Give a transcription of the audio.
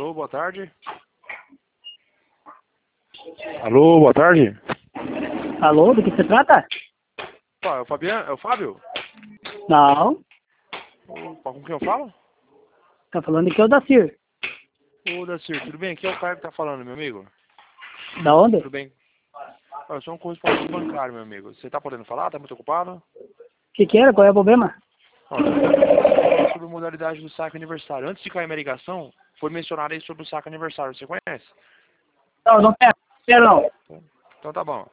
Alô, boa tarde. Alô, boa tarde. Alô, do que se trata? Opa, é o Fabiano? É o Fábio? Não. Opa, com quem eu falo? Tá falando aqui é o Dacir. Ô, Dacir, tudo bem? Aqui é o Caio que tá falando, meu amigo. Da onde? Tudo bem? Eu sou um correspondente bancário, meu amigo. Você tá podendo falar? Tá muito ocupado? O que era? Qual é o problema? Sobre a modalidade do saque aniversário. Antes de cair minha ligação, foi mencionado aí sobre o saque aniversário. Você conhece? Não, não quero. Quero não. Então tá bom.